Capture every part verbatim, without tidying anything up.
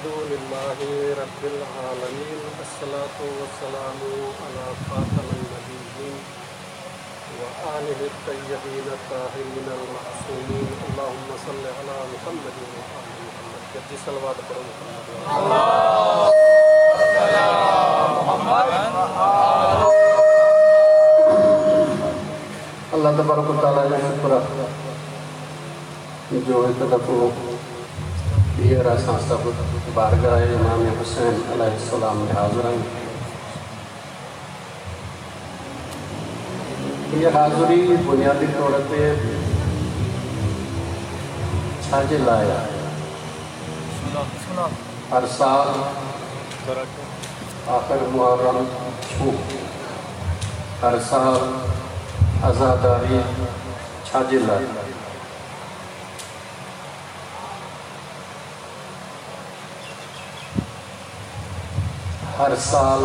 अल्हम्दुलिल्लाहि रब्बिल आलमीन अस्सलातु वस्सलामु अला खातमिन नबिय्यीन व आलिहि तय्यबीन ताहिरीन अल मासूमीन अल्लाहुम्मा सल्लि अला मुहम्मद व आलि मुहम्मद। जल्दी सलवात पढ़ो अल्लाह तबारक व तआला का शुक्र जो एक दफ़ो हींअर असां सभु बारगाह इमाम हुसैन अलैहिस्सलाम में हाज़िर आहियूं। हीअ हाज़िरी बुनियादी तौर ते छाजे लाइ आहे? हर साल आख़िर मुहर्रम छू हर साल आज़ादारी छाजे लाइ? हर साल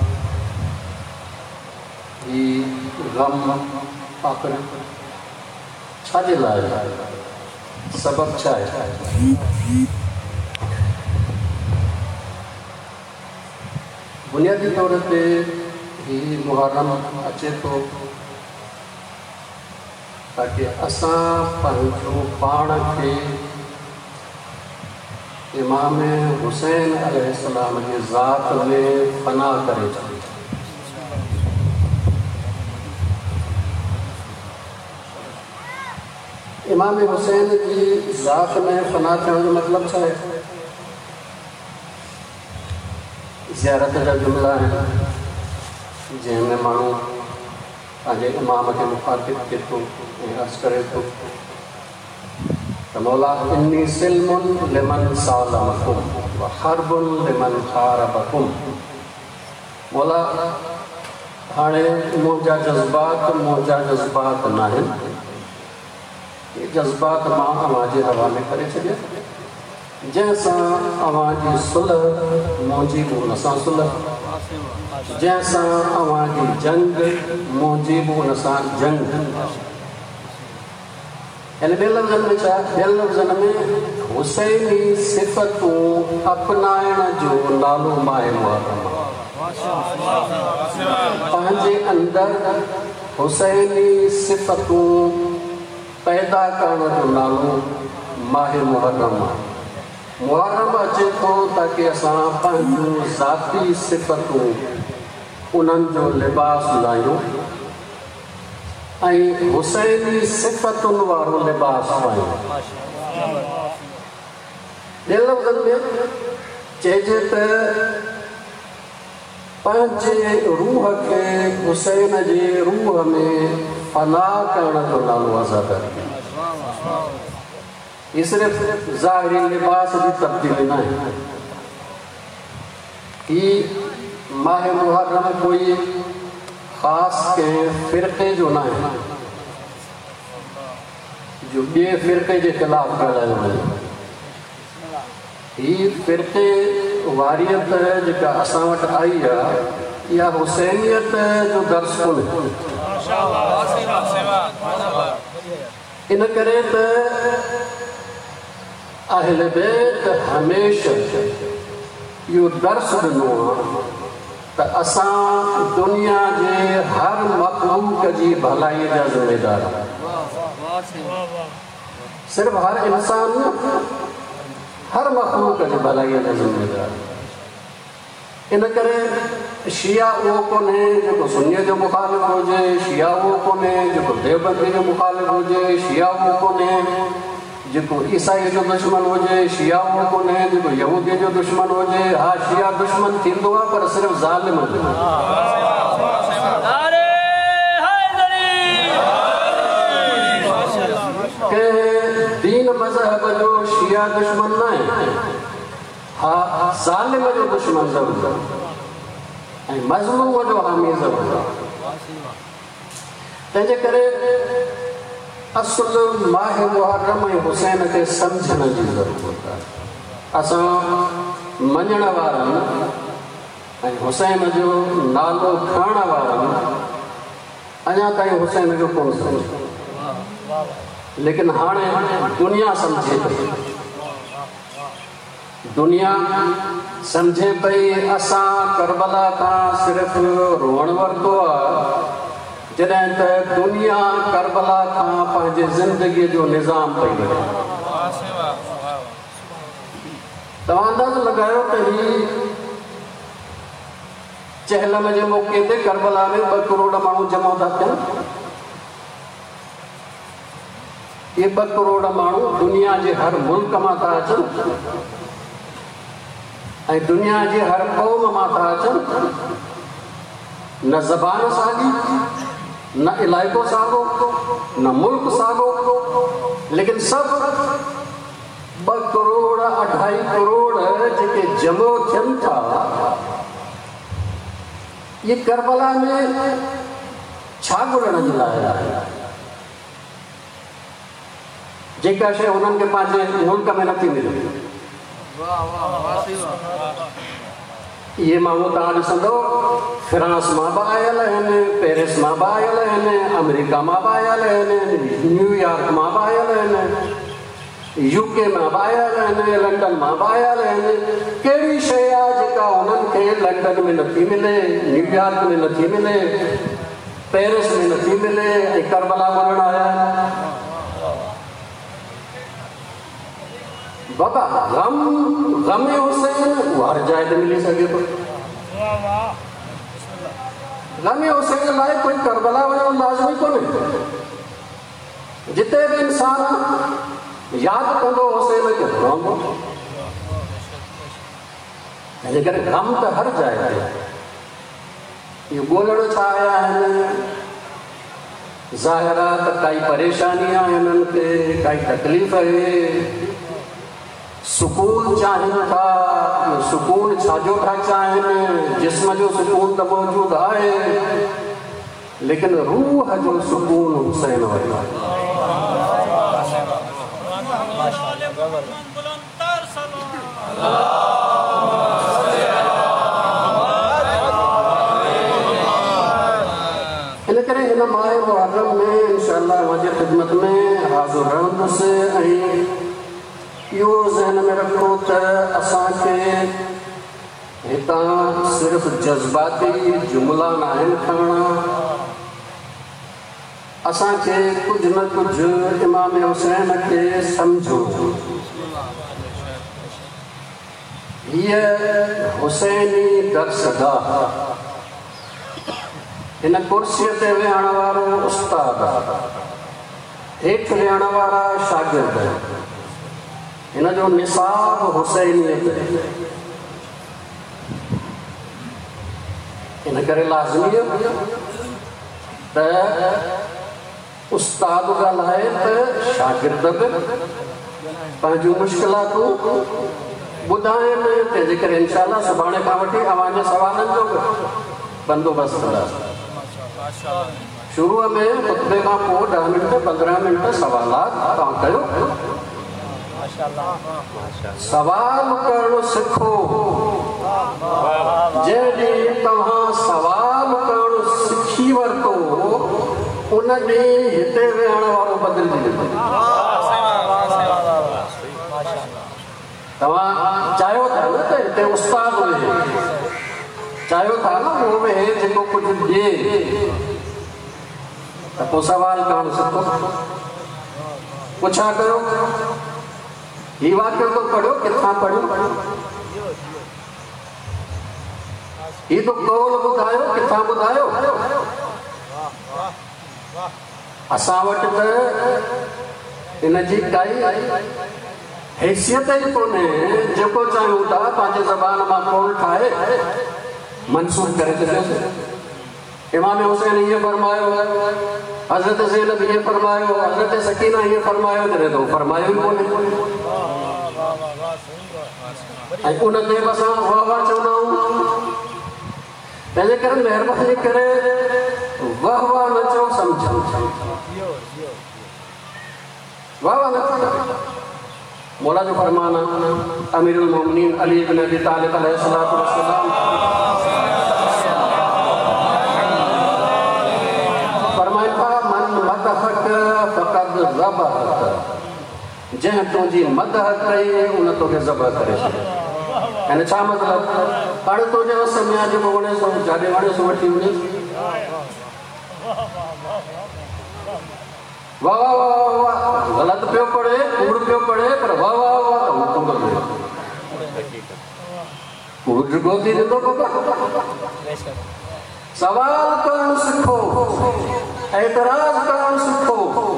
ही गम आख़िर छाजे लाइ आहे? सबब छा आहे? बुनियादी तौर ते ही मुहर्रम अचे थो ताकि असां पंहिंजो पाण खे इमाम हुसैन अलैहिस्सलाम जी ज़ात में फना करे छॾियो। इमाम हुसैन जी ज़ात में फना थियण जो मतिलबु छा आहे? ज़ियारत जा जुमिला आहिनि जंहिंमें माण्हू पंहिंजे इमाम खे मुखातिब थिए थो ऐं अर्ज़ करे थो त मौला इन्नी सिल्मुन लिमन सालमकुम व हर्बुन लिमन हारबकुम। मौला हाणे मुंहिंजा जज़्बात मुंहिंजा जज़्बात न आहिनि, ये जज़्बात मां अव्हांजे हवाले करे छॾिया, जंहिंसां अव्हांजी सुलह मुंहिंजी बि हुन सां सुलह, जंहिंसां अव्हांजी जंग मुंहिंजी बि हुन सां जंग। यानी ॿियनि लफ़्ज़नि में छा? ॿियनि लफ़्ज़नि में हुसैनी सिफ़तूं अपनाइण जो नालो माहे मुहर्रम। पंहिंजे अंदरि हुसैनी सिफ़तूं पैदा करण जो नालो माहे मुहर्रम आहे। मुहर्रम अचे थो ताकि असां पंहिंजूं ज़ाती सिफ़तूं उन्हनि जो लिबास लाहियूं ऐं हुसैनी सिफ़तुनि वारो लिबास पायूं। ॿियनि लफ़्ज़नि में चइजे त पंहिंजे रूह खे हुसैन जे रूह में फना करण जो नालो आज़ादारी। ये सिर्फ़ ज़ाहिरी लिबास जी तब्दीली न आहे। ही माहे मुहर्रम कोई ख़ासि कंहिं फ़िरक़े जो न आहे जो ॿिए फ़िरक़े जे ख़िलाफ़ु ॻाल्हायो वञे। ही फ़िरक़े वारियत जेका असां वटि आई आहे इहा हुसैनियत जो दर्स कोन्हे। इन करे त अहले बैत हमेशह इहो दर्स ॾिनो आहे त असां दुनिया जे हर मख़लूक़ जी भलाई जा ज़िम्मेदार आहियूं। सिर्फ़ु हर इंसान हर मख़लूक़ जी भलाईअ जा ज़िम्मेदार। इन करे शिया उहो कोन्हे जेको सुन्नीअ जो मुखालिफ़ हुजे, शिया उहो कोन्हे जेको देवबंदी जो मुखालिफ़ हुजे, शिया उहो कोन्हे जेको ईसाई जो दुश्मन हुजे, शिया उहो कोन्हे जेको यहूदी जो दुश्मन हुजे। हा, शिया दुश्मन थींदो आहे पर सिर्फ़ु ज़ालिम जो। कंहिं दीन मज़हब जो शिया दुश्मन न आहे, हा ज़ालिम जो दुश्मन ज़रूरु ऐं मज़लूम जो हामी ज़रूरु आहे। तंहिंजे करे असुल माहे मुहर्रम ऐं हुसैन खे सम्झण जी ज़रूरत आहे। असां मञण वारनि ऐं हुसैन जो नालो खणण वारनि अञा ताईं हुसैन जो कोन सम्झो, लेकिन हाणे दुनिया सम्झे थी। दुनिया समझे पई असां करबला खां सिर्फ़ु रोअण वरितो आहे जॾहिं त दुनिया करबला खां पंहिंजे ज़िंदगीअ जो निज़ाम पई वठे। तव्हां अंदाज़ो लॻायो त ही चहलम जे मौक़े ते करबला में ॿ करोड़ माण्हू जमा था थियनि। ये ॿ करोड़ माण्हू दुनिया जे हर मुल्क मां था अचनि ऐं दुनिया जे हर क़ौम मां था अचनि। न ज़बान साॻी, न इलाइक़ो साॻो, न मुल्क साॻो, लेकिन सभु ॿ करोड़ अढाई करोड़ जेके जमो थियनि था, ये करबला में छा ॻोल्हण जे लाइ आहे? जेका शइ हुननि खे पंहिंजे मुल्क में नथी मिले। इहे माण्हू तव्हां ॾिसंदो फ्रांस मां बि आयल आहिनि, पेरिस मां बि आयल आहिनि, अमेरिका मां बि आयल आहिनि, न्यूयॉर्क मां बि आयल आहिनि, यूके मां बि आयल आहिनि, लंडन मां बि आयल आहिनि। कहिड़ी शइ आहे जेका हुननि खे लंडन में नथी मिले, न्यूयॉर्क में नथी मिले, पेरिस में नथी मिले ऐं करबला ॻोल्हण आया? बाबा गम गम हुसैन वो हर जाइ ते मिली सघे थो। गम हुसैन लाइ कोई करबला वञणु लाज़मी कोन्हे। जिते बि इंसान यादि कंदो हुसैन खे रहंदो। हिन करे गम त हर जाइ ते। इहो ॻोल्हण छा आया आहिनि? ज़ाहिर आहे त काई परेशानी आहे हिननि खे, काई तकलीफ़ आहे, सुकून चाहिनि था। सुकून छाजो था चाहिनि? जिस्म जो सुकून त मौजूदु आहे, लेकिन रूह जो सुकून हुसैन वटि आहे। इन करे हिन माह मुहर्रम में इंशाअल्लाह मुंहिंजे ख़िदमत में हाज़िर रहंदुसि ऐं इहो ज़हन में रखो त असांखे हितां सिर्फ़ु जज़्बाती जुमिला न आहिनि खणणा। असांखे कुझु न कुझु इमाम हुसैन खे सम्झो। हीअ हुसैनी दर्सगाह, हिन कुर्सीअ ते वेहण वारो उस्ताद, हेठि वेहण वारा शागिर्द, हिन जो निसाब हुसैनियत। इन करे लाज़मी त उस्ताद ॻाल्हाए त शागिर्द बि पंहिंजूं मुश्किलातूं ॿुधाइनि। तंहिंजे करे इंशाअल्लाह सुभाणे खां वठी अव्हांजे सवालनि जो बि बंदोबस्तु कंदासीं। शुरूअ में ख़ुतबे खां पोइ ॾह मिंट पंद्रहं मिंट सवालात तव्हां कयो। सवाल करणु सिखो। जॾहिं तव्हां सवाल करणु सिखी वरितो, उन ॾींहुं हिते वेहण वारो बदिलजी वेंदो। तव्हां चाहियो था न त हिते उस्ताद हुजे, चाहियो था न उहो वेहे जेको कुझु ॾिए, त पोइ सवाल करणु सिखो। पुछा कयो, ही वाक्य तो पढ़ो, किथां पढ़ियो? ही तो कौल ॿुधायो, किथां ॿुधायो? असां वटि त इन जी काई हैसियत ई कोन्हे। जेको चाहियूं था पंहिंजे ज़बान मां कौल ठाहे मंसूब करे छॾियोसीं। इमाम हुसैन ये फरमायो, हज़रत ज़ैनब ये फरमायो, हज़रत सकीना ये फरमायो, जॾहिं तो फरमायो ई कोन्हे। ऐं उन ते बि असां वाह वाह चवंदा आहियूं। तंहिंजे करे महिरबानी करे वाह वाह न चओ, सम्झो। वाह वाह न चओ। मौला जो फरमान आहे, अमीरुल मोमिनीन अली इब्न अबी तालिब अलैहिस्सलातु वस्सलाम फरमाइनि था, मन मदहक फ़क़द ज़बह, जंहिं तुंहिंजी मदह कई उन तोखे ज़बह करे छॾियो। यानी छा मतलब हाणे तो जे वस में आज को वणे सो जाने वणे सो वठी वणे वाह वाह वाह वाह गलत पियो पड़े कूड़ पियो पड़े पर वाह वाह वाह तो कूड़ कूड़ को दी दो बाबा सवाल करण सीखो एतराज करण सीखो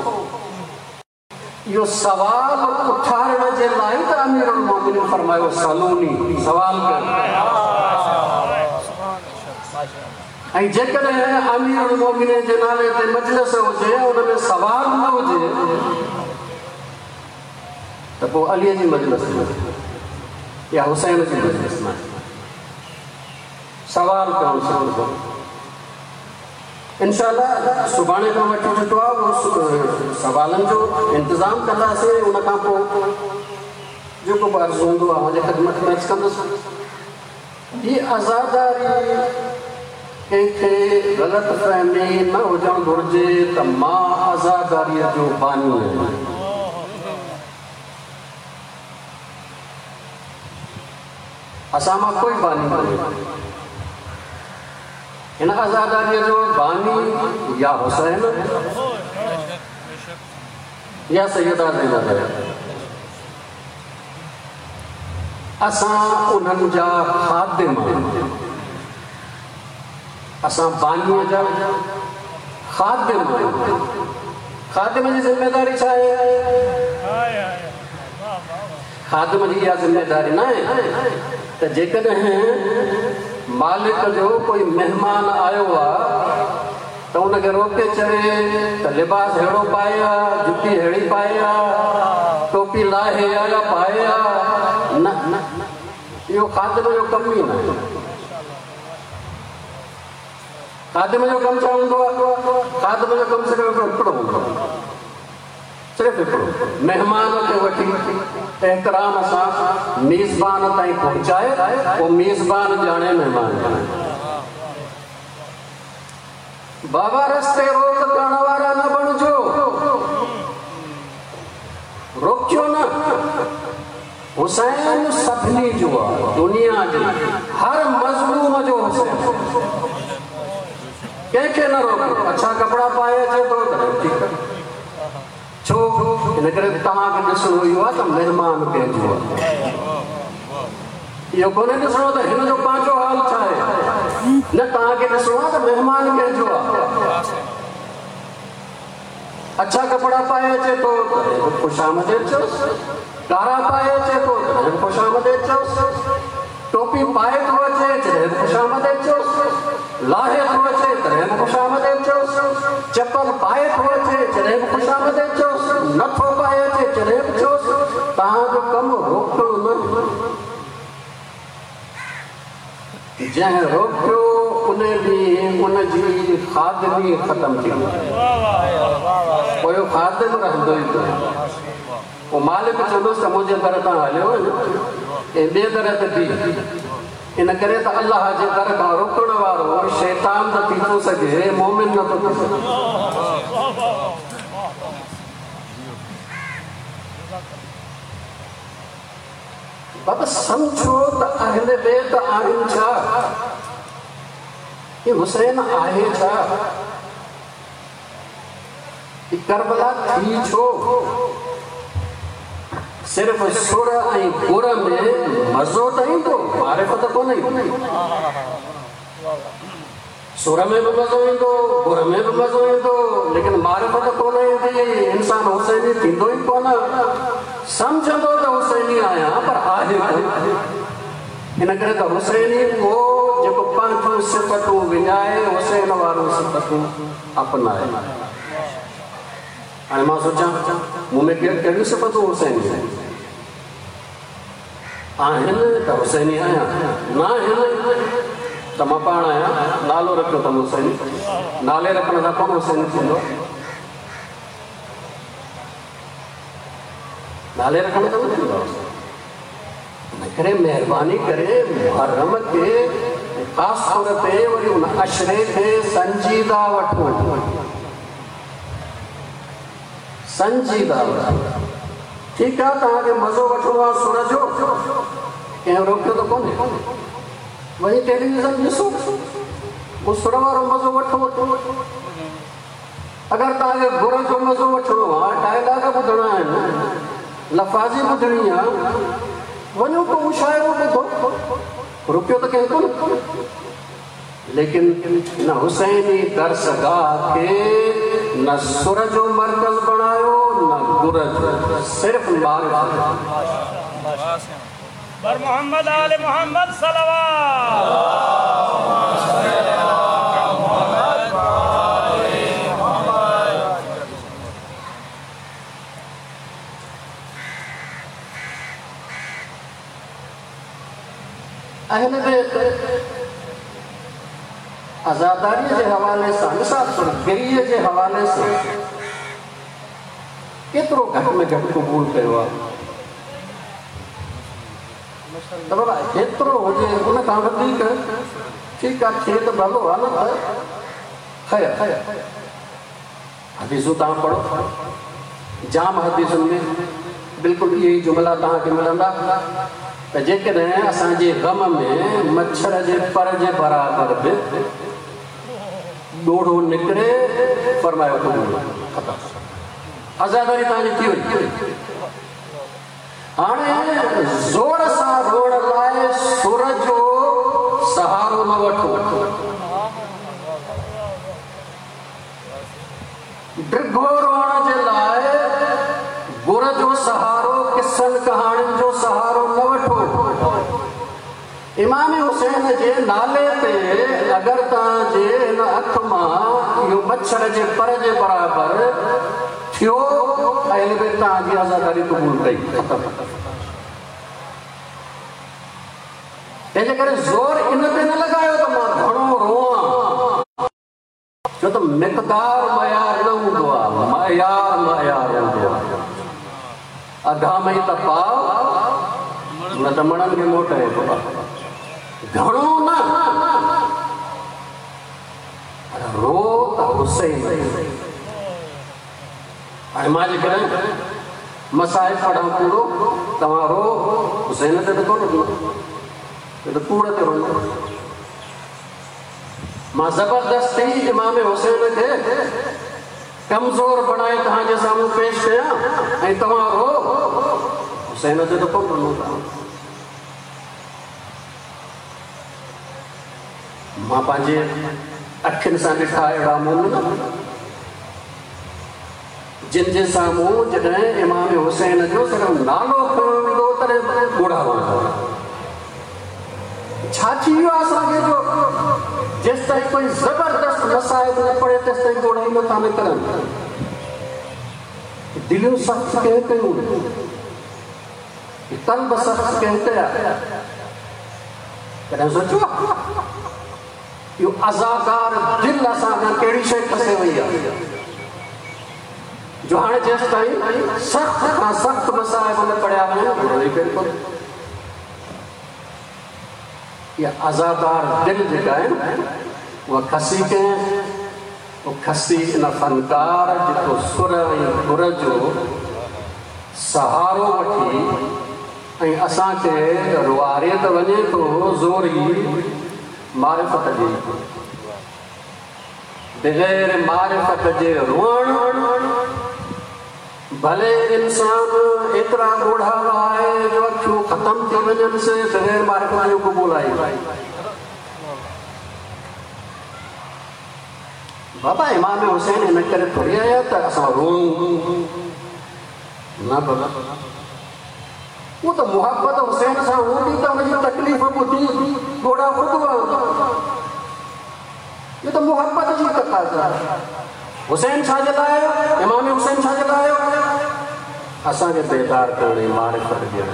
यो सवाल उठारण जे लाइ त अमीरुल मोमिनीन फरमायो सलूनी सवाल कर ऐं जेकॾहिं अमीरुल मोमिनीन जे नाले ते मजलिस हुजे उन में सवाल न हुजे त पोइ अलीअ जी मजलिस न या हुसैन जी मजलिस न सवाल करणु सिखो इंशाअल्लाह सुभाणे खां वठी जेको आहे सवालनि जो इंतज़ाम कंदासीं उन खां पोइ जेको बि अर्ज़ु हूंदो आहे मुंहिंजे ख़िदमत में अर्ज़ु कंदुसि हीअ आज़ादारी कंहिंखे ग़लति फहमी न हुजणु घुरिजे त मां आज़ादारीअ जो बानी आहियां असां मां कोई बानी कोन्हे इन आज़ादारी जो बानी या हुसैन या सैयदा ज़ैनब असां उन्हनि जा खादिम असां बानीअ जा खादिम खादिम जी ज़िम्मेदारी छा आहे खादिम जी इहा ज़िम्मेदारी न आहे त जेकॾहिं मालिक जो कोई मेहमान आयो आहे त उनखे रोके चवे त लिबास अहिड़ो पाए आहे जुती अहिड़ी पाए आहे टोपी लाहे या पाए आहे न इहो खादिम जो कमु ई न आहे खादिम जो कमु छा हूंदो आहे खादिम जो कमु सिर्फ़ु हिकिड़ो हूंदो आहे सिर्फ़ु हिकिड़ो महिमान खे वठी एहतराम सां मेज़बान ताईं पहुचाए पोइ मेज़बान ॼाणे महिमान बाबा रस्ते रोक करण वारा न बणिजो रोकियो न हुसैन सभिनी जो आहे दुनिया जे हर मज़लूम जो हुसैन कंहिंखे न रोकियो अच्छा कपिड़ा पाए अचे थो त ठीकु आहे छो इन करे तव्हांखे ॾिसणो इहो आहे त महिमान कंहिंजो आहे इहो कोन्हे ॾिसणो त हिन जो पंहिंजो हाल छा आहे न तव्हांखे ॾिसणो आहे त महिमान कंहिंजो आहे अच्छा कपिड़ा पाए अचे थो त ख़ुशामदीद चयोसि कारा पाए अचे थो त ख़ुशामदीद चयोसि टोपी पाए थो अचे जॾहिं ख़ुशामदीद चयोसि लाहे थो अचे तॾहिं बि ख़ुशामदीद चयोसि चपल पाए थो अचे जॾहिं बि ख़ुशामदीद चयोसि नथो पाए अचे जॾहिं बि चयोसि तव्हांजो कमु रोकणो न जंहिं रोकियो उन ॾींहुं उनजी खादिमी ख़तमु थी पोइ खादिम रहंदो ई पोइ मालिक चवंदुसि त मुंहिंजे दर तां हलियो ऐं ॿिए दर ते बि इन करे त अलाह जे दर खां रोकण वारो शैतान न थी थो सघे मोमिन न थो थी सघे बाबा सम्झो त अहले बैत आहिनि छा ये हुसैन आहे छा करबला थी छो सिर्फ सुर ऐं गुर में मज़ो त ईंदो मारिफत कोन ईंदी सुर में भी मज़ो ईंदो गुर में भी मज़ो ईंदो लेकिन मारिफत कोन ईंदी इंसान हुसैनी थींदो ई कोन सम्झंदो त हुसैनी आहियां पर आहे इन करे त हुसैनी उहो जेको पंहिंजूं सिफ़तूं विञाए हुसैन वारियूं सिफ़तूं अपनाए हाणे मां सोचां मूं में कहिड़ियूं सिफ़तूं हुसैनी आहिनि त हुसैनी आहियां न आहिनि त मां पाण आहियां नालो रखियो अथमि हुसैनी नाले रखण सां कोन हुसैनी थींदो नाले रखण सां न थींदो करे महिरबानी करे मुहर्रम के ख़ासि तौर ते वरी उन अशरे खे संजीदा वठो संजीदा वठो ठीकु आहे तव्हांखे मज़ो वठिणो आहे सुर जो कंहिं रोकियो त कोन्हे। वञी टेलीविज़न ॾिसो, उहो सुर वारो मज़ो वठो। अगरि तव्हांखे गुर जो मज़ो वठिणो आहे, डायलॉग ॿुधणा आहिनि, लफ़ाज़ी ॿुधणी आहे, वञो पोइ मुशाइरो ॿुधो, रुकियो त कंहिं कोन्हे। लेकिन न हुसैनी दर्सगाह खे न सुर जो मर्कज़ बणायो न गुर जो, सिर्फ़ मारिफत। बर मोहम्मद आले मोहम्मद अहले बैत आज़ादारी के हवाले से, मिसाल पर गिरीअ के हवाले से केतिरो घट में घट कबूल कयो आहे। त बाबा एतिरो हुजे, उन खां वधीक ठीकु आहे, थिए त भलो आहे न। ख़ैर हदीसूं तव्हां पढ़ो, जाम हदीसुनि में बिल्कुलु इहे ई जुमला तव्हांखे मिलंदा त जेकॾहिं असांजे ग़म में मच्छर जे पर जे बराबरि बि ॾोढ़ो निकिरे, फरमायो ख़तमु, आज़ादारी तव्हांजी थी वई। हाणे ज़ोर सां रोअण लाइ सुर जो सहारो न वठो। डिघो रोअण जे लाइ गुर जो सहारो, किस्सनि कहाणियुनि जो सहारो न वठो। इमाम हुसैन जे नाले ते अगरि तव्हांजे हिन अख मां इहो मच्छर जे पर जे बराबरि थियो, अहले बैत तव्हांजी आज़ादारी क़बूल कई, ख़तमु। तंहिंजे करे ज़ोर इन ते न लॻायो त मां घणो रोआं, छो त मिक़दार मयार न हूंदो आहे, मयार मयार हूंदो आहे। अधा में त पाव न त मणनि खे मोटाए थो, घणो न रो त हुसैन। हाणे मां जेकॾहिं मसाइब पढ़ां पूरो, तव्हां रो, हुसैन ते त कोन रो, त कूड़ ते रो। मां ज़बरदस्ती इमाम हुसैन खे कमज़ोर बणाए तव्हांजे साम्हूं पेश कयां ऐं तव्हां रो, हुसैन ते त कोन रो। मां पंहिंजे अखियुनि सां ॾिठा अहिड़ा मुल्क जिन जे साम्हूं जॾहिं इमाम हुसैन जो सिर्फ़ु नालो खयो वेंदो तॾहिं ॻोढ़ा वणंदा। छा थी वियो आहे असांखे जो जेसि ताईं कोई ज़बरदस्त मसाइब न पड़े तेसि ताईं ॻोढ़ा ई नथा निकिरनि। दिलियूं सख़्त कंहिं कयूं, कल्ब सख़्त कंहिं कया। कॾहिं सोचियो इहो अज़ादार दिलि असांखां कहिड़ी शइ फसे वई आहे जो हाणे जेसि ताईं सख़्त खां सख़्त मसाइब न पढ़िया वञनि, बिल्कुलु इहा अज़ादार दिलि जेका आहे उहा खसी कंहिं, उहा खसी इन फ़नकार जेको सुर ऐं गुर जो सहारो वठी ऐं असांखे रुआरे त वञे थो ज़ोर ई मारिफत जे, बग़ैर मारिफत जे रोअण भले इंसान एतिरा ॻोढ़ा आहे जो अखियूं ख़तम थी वञनि से बग़ैर मारिफत जो क़बूल आहे। बाबा इमाम हुसैन हिन करे थोरी आया त असां रोऊं न, बाबा वो तो मोहब्बत हुसैन सां हूंदी त हुनजी तकलीफ़ ॿुधी ॻोढ़ा ॿुधो आहे। ये तो मोहब्बत जी तक़ाज़ा आहे। हुसैन छा जे लाइ आयो, इमाम हुसैन छा जे लाइ आयो, असांखे बेदार करण जी मारिफत ॾियण।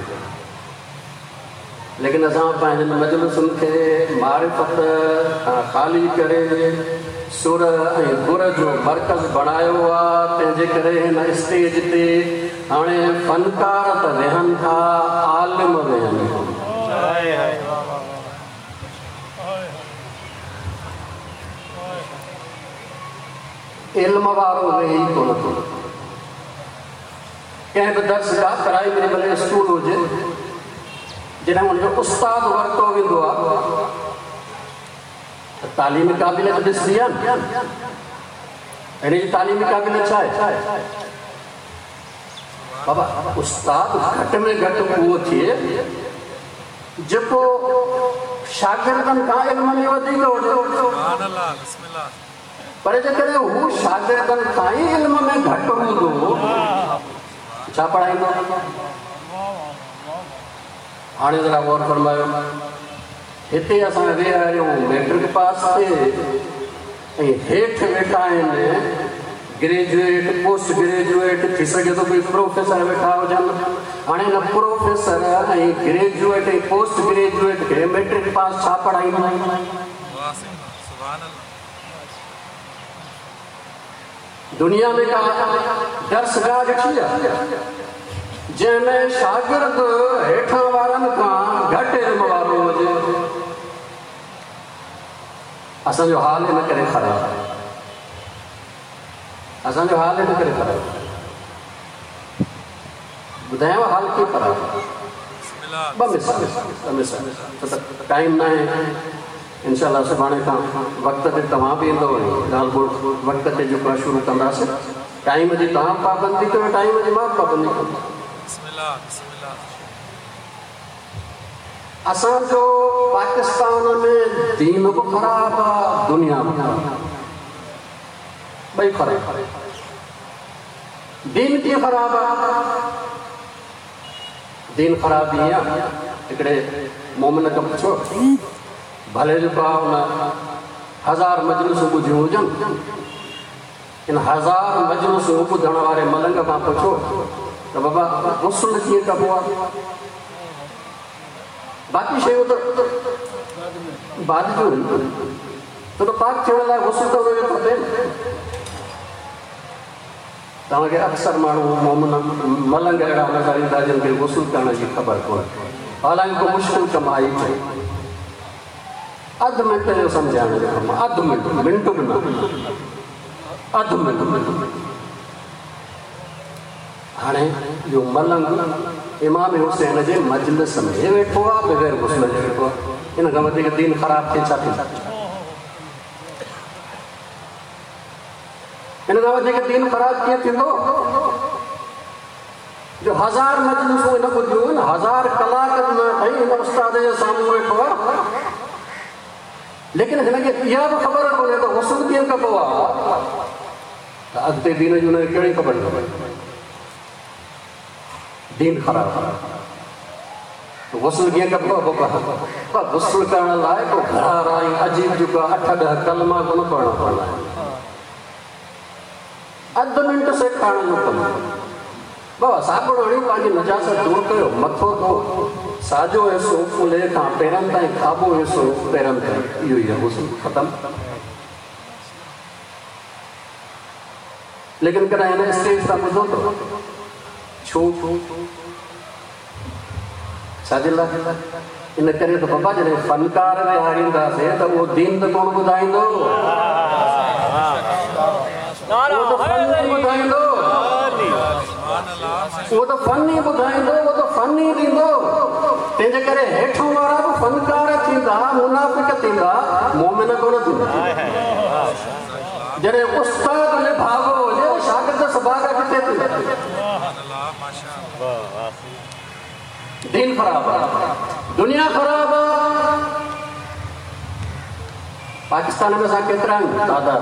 लेकिन असां पंहिंजनि मजलिसुनि खे मारिफत खां ख़ाली करे सुर ऐं गुर जो मर्कज़ बणायो आहे। तंहिंजे करे हिन स्टेज ते हाणे फनकार त वेहनि था, आलिम वेहनि था। इल्म वारो वेही कोन थो। कंहिं बि दर्सगाह प्राइमरी भले स्कूल हुजे, जॾहिं हुनजो उस्ताद वरितो वेंदो आहे त तालीमी क़ाबिलियत ॾिसंदी आहे न, हिन जी तालीमी क़ाबिलियत छा आहे? बाबा उस्ताद घटि में घटि उहो थिए जेको शागिर्दनि खां इल्म में वधीक हुजे, पर जेकॾहिं हू शागिर्दनि खां ई इल्म में घटि हूंदो छा पढ़ाईंदो? हाणे ज़रा गौर फरमायो, हिते असां वेहा आहियूं मैट्रिक पास थिए ऐं हेठि वेठा आहिनि ग्रेजुएट पोस्ट ग्रेजुएट, थी सघे थो कोई प्रोफेसर वेठा हुजनि। हाणे न प्रोफेसर ऐं ग्रेजुएट ऐं पोस्ट ग्रेजुएट खे मैट्रिक पास छा पढ़ाईंदा? दुनिया में का दर्सगाह ॾिठी आहे जंहिंमें शागिर्द हेठां वारनि खां घटि इल्म वारो हुजे? असांजो हाल हिन करे ख़राबु आहे, असांजो हाल हिन करे ख़राबु आहे। ॿुधायांव हाल कीअं ख़राबु आहे? ॿ मिसाल ॿ मिसाल छो त टाइम न आहे। इंशाअल्लाह सुभाणे खां वक़्त ते तव्हां बि ईंदव, ॻाल्हि ॿोल वक़्त ते जेको आहे शुरू कंदासीं। टाइम जी तव्हां पाबंदी कयो, टाइम जी मां पाबंदी कयो। असांजो पाकिस्तान में दीन बि ख़राबु आहे, दुनिया बि ख़राबु, ॿई ख़राबु। दीन कीअं ख़राबु आहे? दीन ख़राबु ईअं आहे, हिकिड़े मोमिन खां पुछो भले जो हुन हज़ार मजलिसूं ॿुधियूं हुजनि, इन हज़ार मजलिसूं ॿुधण वारे मलंग खां पुछो त बाबा गुस्ल कीअं कबो आहे? बाक़ी शयूं त बाद जूं छो त पाक थियण लाइ गुस्ल त हुनजो खपे न। तव्हांखे अक्सर माण्हू मोमिन मलंग अहिड़ा नज़र ईंदा जिन खे गुस्ल करण जी ख़बर कोन्हे, हालांकि को मुश्किल कमु आहे पई। अधु मिंट जो सम्झाइण जो कमु, अधु मिंट मिंट बि न, अधु मिंट। हाणे इहो मलंग इमाम हुसैन जे मजलिस में वेठो आहे, बग़ैर गुस्ल जे वेठो आहे, इन खां वधीक दीन ख़राबु थिए छा थींदा? इन खां वधीक दीन ख़राबु कीअं थींदो? जो हज़ार मजलिसूं हिन ॿुधियूं आहिनि, हज़ार कलाक न ठही हिन उस्ताद जे साम्हूं वेठो आहे, लेकिन हिनखे इहा बि ख़बर कोन्हे त गुस्ल कीअं कबो आहे, त अॻिते दीन जी हुनखे कहिड़ी ख़बर पए? दीन ख़राबु आहे। गुस्ल कीअं कबो आहे? बाबा गुस्ल करण लाइ को घरारा ऐं अजीब जेको अठ ॾह कलमा कोन पढ़णा पवंदा आहिनि, अधु मिंट सेखारण जो कमु। बाबा साबुण हणी पंहिंजी नजासत दूरि कयो, मथो धो, साॼो हिसो कुल्हे खां पेरनि ताईं, खाॿो हिसो पेरनि ताईं, इहो ई आहे गुस्ल ख़तमु। लेकिन कॾहिं हिन स्टेज तां ॿुधो अथव छो छाजे लाइ? इन करे त बाबा जॾहिं फनकार विहारींदासीं त उहो दीन त कोन ॿुधाईंदो, ॿुधाईंदो उहो त फन ई ॿुधाईंदो, उहो त फन ई ॾींदो। तंहिंजे करे हेठों वारा बि फनकार थींदा, मुनाफ़िक थींदा, मोमिन कोन थींदा। जॾहिं उस्ताद निभागो हुजे शागिर्द सभागा किथे थींदा? दीन ख़राबु आहे, दुनिया ख़राबु आहे। पाकिस्तान में असां केतिरा आहियूं तादाद?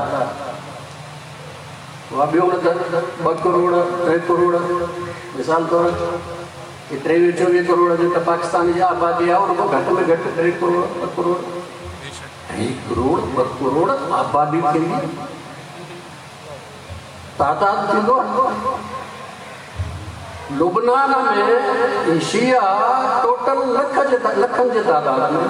ॿियो न त ॿ करोड़ टे करोड़, मिसाल तौरु टेवीह चोवीह करोड़ जेका पाकिस्तान जी आबादी आहे उन खां घटि में घटि टे करोड़ ॿ करोड़ टे करोड़ ॿ करोड़ आबादी थींदी, तादाद थींदो। लुबनान में शिया टोटल लख जे लखनि जे तादाद में,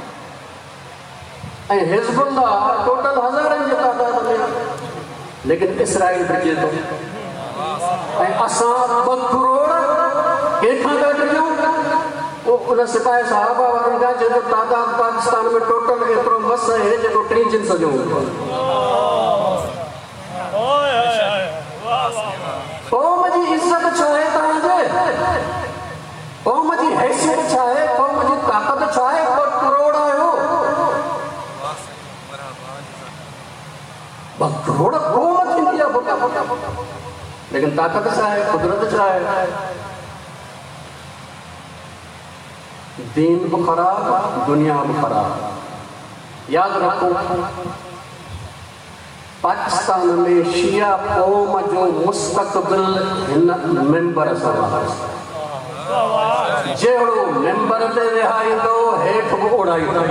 ऐं हिज़्बुल्लाह टोटल हज़ारनि जे तादाद में, लेकिन इसराइल भिजे थो। ऐं असां ॿ करोड़ कंहिंखां गॾिजूं? उन सिपाही साहबा वारनि खां जंहिंजो तादाद पाकिस्तान में टोटल एतिरो मस आहे जेको टी जिन्स जो हूंदो आहे। क़ौम जी इज़त छा आहे तव्हांजे? क़ौम जी हैसियत छा आहे? क़ौम लेकिन ताकत छा आहे, कुदरत छा आहे, दीन भी खराब, दुनिया भी खराब। याद रखो, पाकिस्तान में शिया कौम जो मुस्तकबिल हिन मेंबर सां आहे। जहिड़ो मेंबर ते विहारींदो हेठि बि उड़ाईंदो।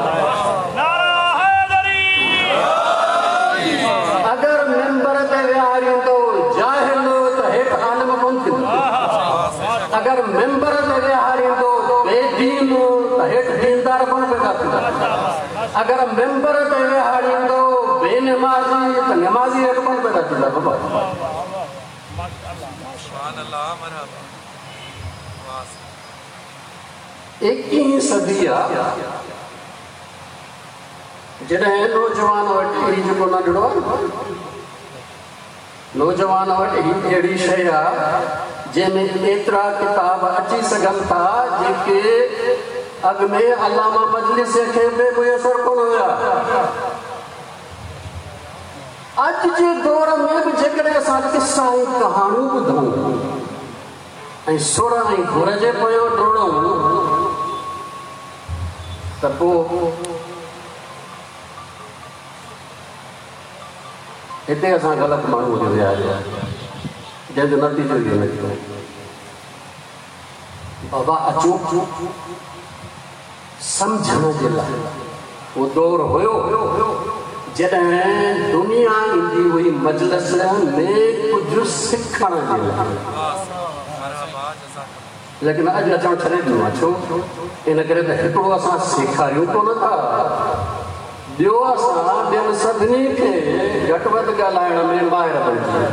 अगर मेंबर ते विहारींदो जाहिल त हेठि आलिम कोन थींदो। अगर मेंबर ते विहारींदो बेदीन त हेठि दीनदार कोन पैदा थींदा। अगर मेंबर ते विहारींदो बेनमाज़ी त नमाज़ी हेठि कोन पैदा थींदा। बाबा एकवीहीं सदी आहे, जॾहिं नौजवान वटि ही जेको न ॾिनो आहे, नौजवान वटि ही अहिड़ी शइ आहे जंहिंमें एतिरा किताब अची सघनि था जेके अॻ में अलामा मजलिस खे बि मुयसर कोन हुया। अॼु जे दौर में बि जेकॾहिं असां किसा ऐं कहाणियूं ॿुधूं ऐं सुर ऐं घुर जे पोयां डोड़ूं त पोइ हिते असां ग़लति माण्हू हुजे विया, जंहिंजो नतीजो इहो निकितो। बाबा अचो सम्झण जे लाइ। उहो दौर हुयो जॾहिं दुनिया ईंदी हुई मजलिस में कुझु सिखण जे लाइ, लेकिन अॼु अचणु छॾे ॾिनो आहे। छो? इन करे त हिकिड़ो असां सेखारियूं कोन था, ॿियो असां ॿियनि सभिनी खे घटि वधि ॻाल्हाइण में माहिर बणिजी विया।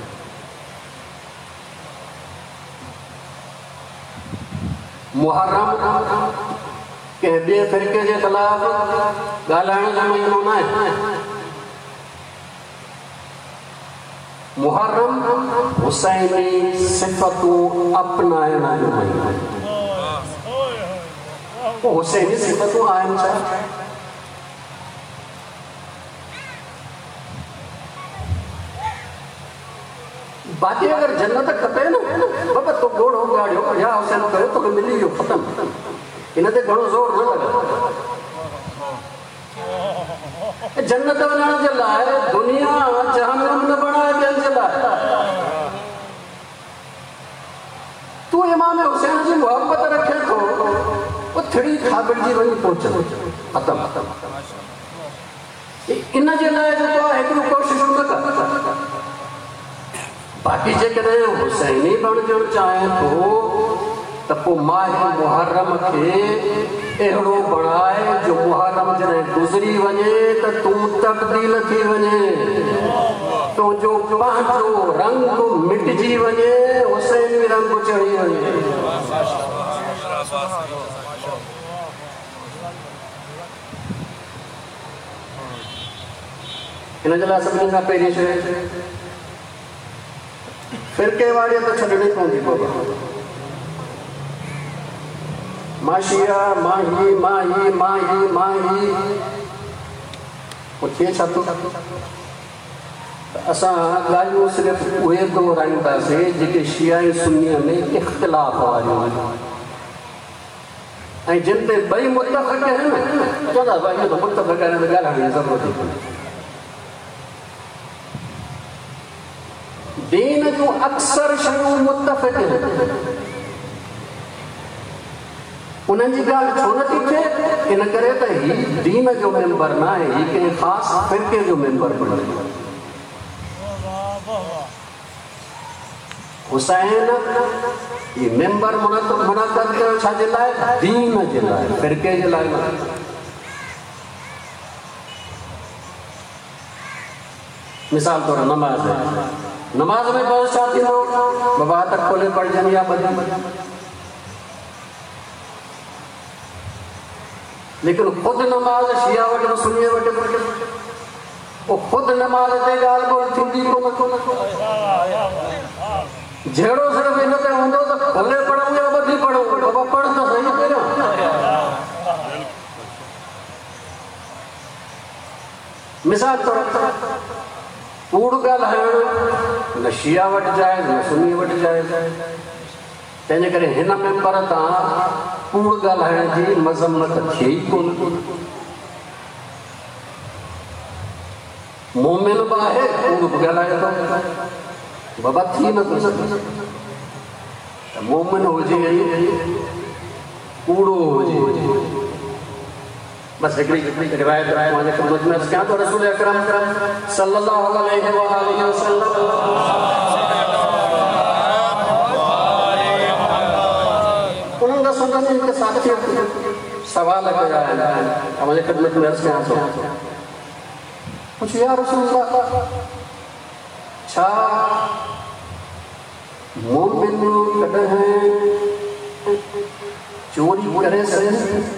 मुहर्रम कंहिं ॿिए फ़िरके जे ख़िलाफ़ ॻाल्हाइण जो महीनो न आहे। मुहर्रम हुसैनी सिफ़तूं अपनाइण जो महीनो आहे। हुसैनी सिफ़तूं आहिनि छा? बाक़ी अगर जन्नत खपे न, बाबा तो घोड़ो गाड़ियो या हुसैन कयो तो मिली वियो, ख़तम। इन ते घणो ज़ोर न लॻे। जन्नत वञण जे लाइ दुनिया जहन्नम न बणाए ॿियनि जे लाइ। तू इमाम हुसैन जी मोहब्बत रखे थो, वो थिड़ी खाबिड़जी वञी पहुचनि, ख़तम। इन जे लाइ जेको आहे हिकिड़ो कोशिशि न कर। बाक़ी जेकॾहिं हुसैनी बणजणु चाहे थो त पोइ माह मुहर्रम खे अहिड़ो बणाए जो मुहर्रम जॾहिं गुज़री वञे त तूं तब्दील थी वञे, तुंहिंजो पंहिंजो रंग मिटिजी वञे, हुसैनी रंग चढ़ी वञे। इन जे लाइ सभिनी खां पहिरीं शइ फिरके वारी तो छॾणी पवंदी। बाबा माशिया माही माही माही माही थिए छा थो? असां ॻाल्हियूं सिर्फ़ु उहे दोहराईंदासीं जेके शिया ऐं सुन्नीअ में इख़्तिलाफ़ वारियूं आहिनि, ऐं जिन ते ॿई मुतफ़िक़ आहिनि चवंदा भाई इहो त मुतफ़िक़ आहिनि, ॻाल्हाइण जी ज़रूरत ई कोन्हे। दीन जूं अक्सर शयूं मुतफ़िक़ आहिनि, उन्हनि जी ॻाल्हि छो नथी थिए? इन करे त ही दीन जो मेंबर न आहे, ही कंहिं ख़ासि फ़िरके जो मेंबर बणे। हुसैन ही मेंबर मुनक़द कयो छाजे लाइ? दीन जे लाइ, फ़िरके जे लाइ न। मिसाल तौर नमाज़ है, नमाज में बहुत छा थींदो? बाबा तक खोले पढ़जनि या ॿधनि, लेकिन ख़ुदि नमाज शिया वटि सुन्नी वटि वो ख़ुदि नमाज ते ॻाल्हि ॿोल थींदी कोन कोन जहिड़ो सिर्फ़ु इन ते हूंदो त खोले पढ़ूं या ॿधी पढ़ूं, बाबा पढ़ त सही पहिरियों। मिसाल तौर कूड़ ॻाल्हाइणु न शिया वट जाए न सुन्नी वट जाए। तंहिंजे करे हिन मेंबर तां कूड़ ॻाल्हाइण जी मज़म्मत थिए ई कोन। मोमिन बि आहे कूड़ बि ॻाल्हाए थो, बाबा थी नथो सघे। मोमिन हुजे कूड़ो हुजे। बस हिकिड़ी रिवायत मुंहिंजे ख़िदमत में कयां थो। रसूल अकरम सल्लल्लाहु अलैहि वसल्लम उन्हनि खां संदसि हिकु साथी सवाल कया आहिनि, मुंहिंजे ख़िदमत में अर्ज़ु कयां थो। पुछियो या रसूल अल्लाह, छा मोमिन कॾहिं चोरी करे सघे?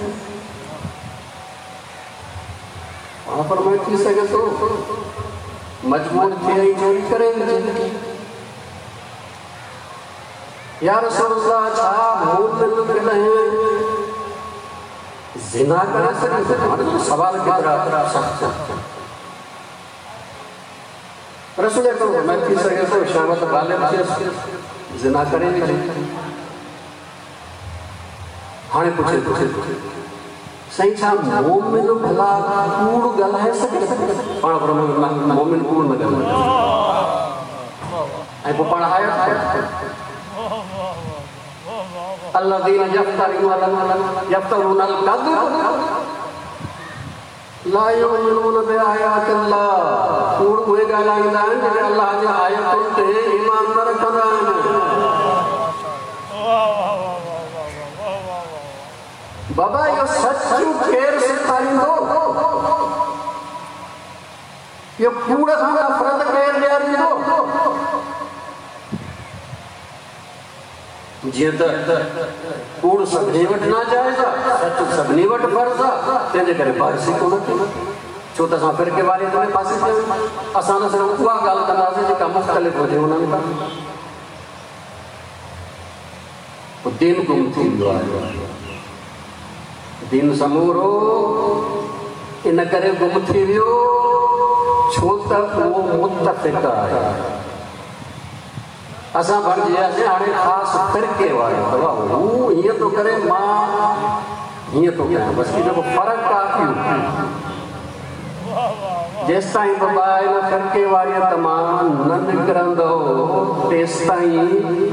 वहाँ पर मैं थी सके तो मजबूर थे चोरी करेंगे। या रसूल अल्लाह, छा मोमिन कॾहिं ज़िना करे सघे? सवाल केतिरा सख़्त। रसूल अकरम मैं थी सके तो शहवत गालिब थे ज़िना करेंगे। हाणे पुछे पुछे साईं, छा मोमिन भला कूड़ ॻाल्हाए सघे? पाण पर मोमिन कूड़ न ॻाल्हाए। ऐं पोइ पाण आया अल्लज़ीना यफ्तरूना अल-कज़िब ला युमिनून बिआयातिल्लाह। कूड़ उहे ॻाल्हाईंदा आहिनि जेके अल्लाह जे आयतुनि ते ईमान न रखंदा आहिनि। बाबा इहो सचु केरु सेखारींदो? इहो कूड़ खां नफ़रत केरु ॾियारींदो? जीअं त कूड़ सभिनी वटि नाजाइज़ आहे, सचु सभिनी वटि फ़र्ज़ आहे। तंहिंजे करे बारिश कोन थी। छो त असां फ़िरके वारे में फासी थिया आहियूं। असां न सिर्फ़ु उहा ॻाल्हि कंदासीं जेका मुख़्तलिफ़ हुजे उन्हनि खां। पोइ दीन गुम थींदो आहे। दीन समूरो इन करे गुम थी वियो छो त उहो मुतफ़िक़ आहे। असां बणिजियासीं हाणे ख़ासि फ़िरके वारे। हू हीअं थो करे, मां हीअं थो कयां, बसि हिन में फ़र्क़ु आहे। जेसि ताईं बाबा हिन फ़िरके वारीअ त मां न निकिरंदो तेसि ताईं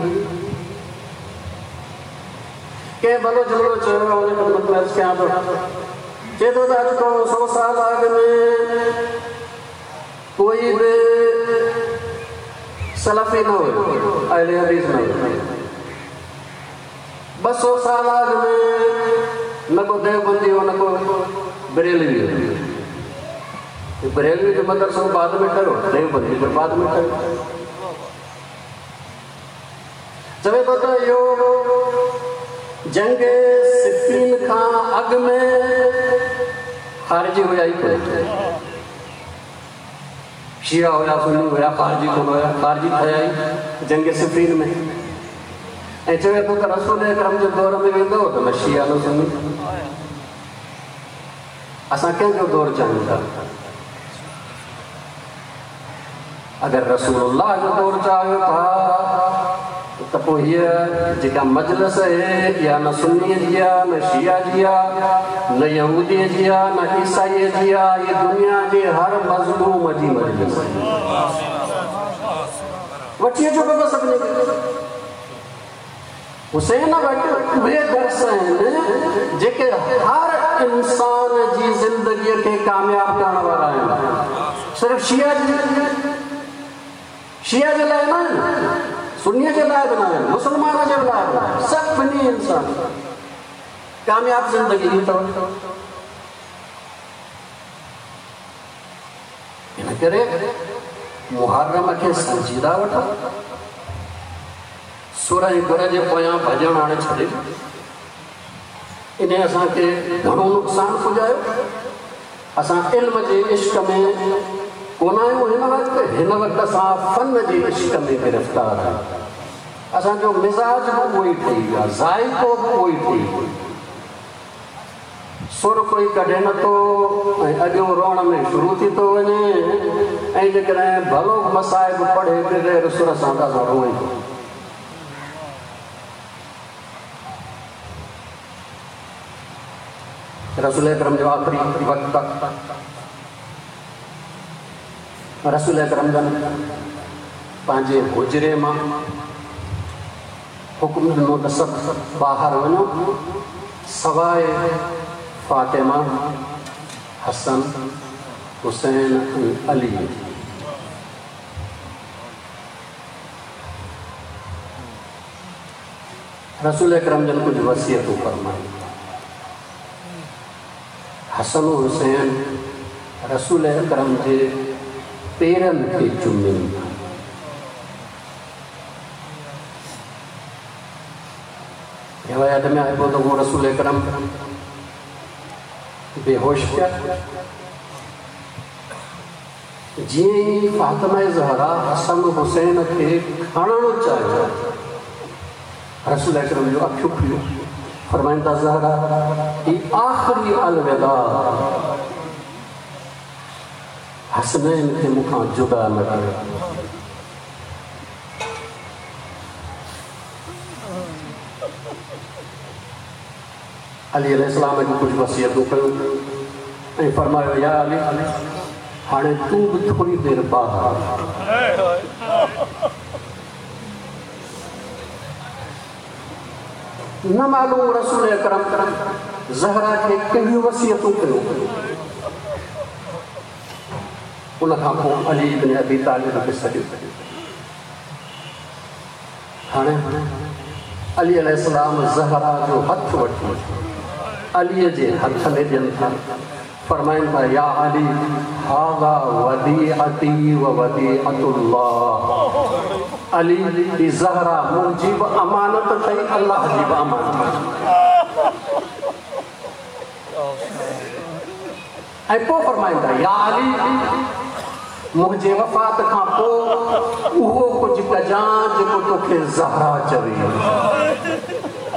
के भलो झगड़ो चयो। हुन ख़िदमत में अर्ज़ु कयां थो। चए थो त अॼु खां सौ साल अॻु में कोई बि सलफ़ी न हुयो, अहले हदीस न हुयो। ॿ सौ साल अॻु में न को देवबंदी हो न को बरेलवी हो। बरेलवी जो मदरसो बाद में ठहियो, देवबंदी जो बाद में ठहियो। चवे थो त इहो जंग सिफ़ीन खां अॻु में ख़ारिजी हुया ई कोन। शिया हुया, सुन्नी हुया, ख़ारिजी कोन हुया। ख़ारिजी थिया ई जंग सिफ़ीन में। ऐं चवे थो त रसूल अकरम जे दौर में वेंदो त न शिया न सुन्नी। असां कंहिंजो दौर चाहियूं था? अगरि रसूलुल्लाह जो दौर चाहियो था त पोइ हीअ जेका मजलिस आहे इहा न सुन्नीअ जी आहे, न शिया जी आहे, न यहूदीअ जी आहे, न ईसाईअ जी आहे। इहा दुनिया जे हर मज़लूम जी मजलिस आहे। वठी अचो बाबा सभिनी खे। हुसैन वटि उहे दर्स आहिनि जेके हर इंसान जी ज़िंदगीअ खे कामयाबु करण वारा आहिनि। सिर्फ़ु शिया जी शिया जे लाइ न आहिनि, सुन्नीअ जे लाइ बि न आहिनि, मुस्लमान जे लाइ बि न आहिनि। सभिनी इंसान कामयाबु ज़िंदगी जी अथव। इन करे मुहर्रम खे संजीदा वठो। सोरहं गुर जे पोयां भॼण हाणे छॾे इन असांखे घणो नुक़सानु पुॼायो। असां इल्म जे इश्क में कोन आहियूं हिन वक़्तु। हिन वक़्तु असां फ़न जे इश्क में गिरफ़्तार आहियूं। असांजो मिज़ाज बि उहो ई ठही वियो आहे, ज़ाइक़ो बि उहो ई ठही वियो। सुर कोई कढे नथो ऐं अॼु रोअण में शुरू थी थो वञे ऐं जेकॾहिं भलो मसाइब पढ़े बग़ैर सुर सां ॾाढो रोए थो। रसूल अकरम जो आख़िरी वक़्तु रसूल अकरम जन पंहिंजे हुजरे मां हुकुम ॾिनो त सभु ॿाहिरि वञो सवाइ फातिमा, हसन, हुसैन, अली। रसूल अकरम जन कुछ वसीयतूं फरमाई। हसन हुसैन रसूल अकरम जे पेरनि खे चुमिन। रिवायत में आए तो वो रसूल अकरम बेहोश पिया जीअं ई फातिमा ज़हरा हसन हुसैन खे खणणु चाहियो रसूल अकरम जो अखियूं खुलियूं फरमाइनि था ज़हरा ही आख़िरी अलविदा हसनैन खे मूंखां जुदा न कयो। अली अलैहिस्सलाम जो कुछ वसीयतूं कयूं ऐं फरमायो या अली हाणे तूं बि थोरी देरि ॿाहिरि न मालूम रसूल अकरम ज़हरा खे कहिड़ियूं वसीयतूं कयूं। उन खां पोइ अली इब्न अबी तालिब खे सॾियो। हाणे अली अलैहिस्सलाम ज़हरा जो हथ वठी अलीअ जे हथ में ॾियनि था फरमाइनि था या अली हाज़ा वदीअती व वदीअतुल्लाह। अली ही ज़हरा मुंहिंजी बि अमानत अथई अल्लाह जी बि अमानत। ऐं पोइ फरमाइनि था या अली मुंहिंजे वफ़ात खां पोइ उहो कुझु कजां जेको तोखे ज़हरा चवे।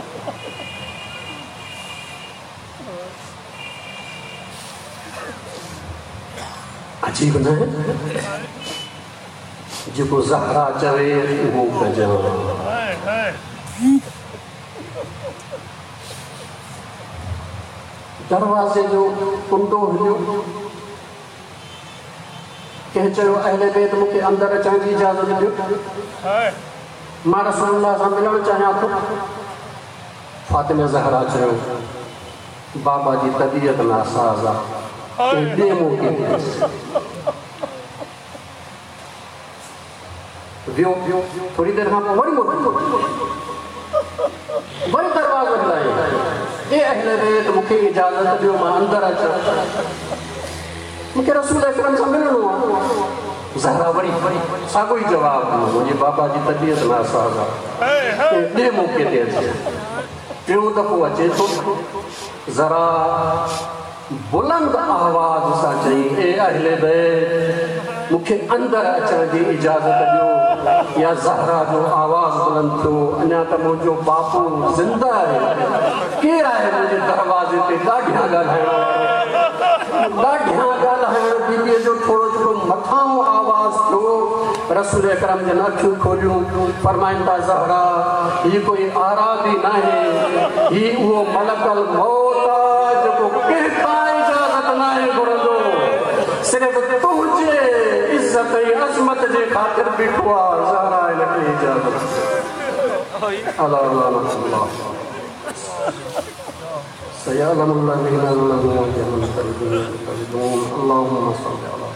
अजीब न है जेको ज़हरा चवे उहो कजां। दरवाज़े जो कुंडो हिलियो कंहिं चयो अहले बैत मूंखे अंदरि अचण जी इजाज़त ॾियो मां रसूलुल्लाह सां मिलणु चाहियां थो। फातिमा ज़हरा चयो बाबा जी तबीयत नासाज़ आहे ॿिए मौक़े वियो थोड़ी देरि खां पोइ वरी मोटी वरी दरवाज़ो हलायो ए अहले बैत मूंखे इजाज़त ॾियो मां अंदरि अचां मूंखे रसूल अकरम सां मिलणो आहे। ज़हरा वरी साॻियो ई जवाबु ॾिनो मुंहिंजे बाबा जी तबीयत नासाज़ आहे ॿिए मौक़े ते अचे। टियों दफ़ो अचे थो ज़रा बुलंद आवाज़ सां चई ए अहले बैत मूंखे अंदरि अचण जी इजाज़त ॾियो या ज़हरा जो आवाज़ बुलंद थियो अञा त मुंहिंजो बापू ज़िंदा आहे केरु आहे मुंहिंजे दरवाज़े ते ॾाढियां ॻाल्हाइण ॾाढियां ॻाल्हाइण बीबीअ जो थोरो थोरो मथां आवाज़ थियो। रसूल अकरम जन अखियूं खोलियूं फरमाइनि था ज़हरा हीउ कोई आराधी न आहे ही उहो मलकल मौत आहे जेको कंहिंखां इजाज़त न आहे घुरंदो सिर्फ़ु तुंहिंजे इज़त ऐं अज़मत जे ख़ातिर बीठो आहे। ज़हरा हिनखे इजाज़त अल्लाह सयअलमुल लज़ीना ज़लमू अय्युल मुनक़लिबून। अल्लाहुम्मा सल्लि अला